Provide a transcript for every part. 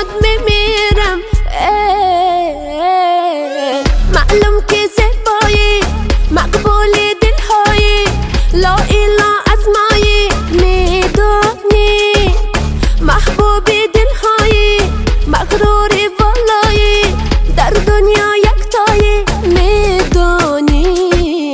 خود میمیرم. معلوم که زیبایی مقبولی دلهایی لا اله از مایی میدونی محبوبی دلهایی مغروری والایی در دنیا یکتایی میدونی.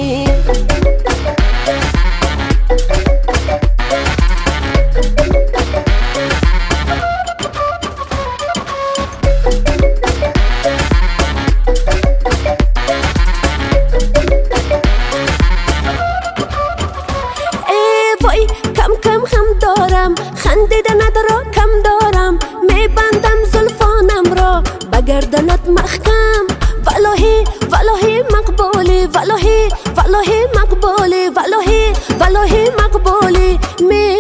وای کم کم هم دارم خندیدنت را کم دارم میبندم زلفانم را به گردنت محکم. والله والله مقبولی والله والله مقبولی والله والله مقبولی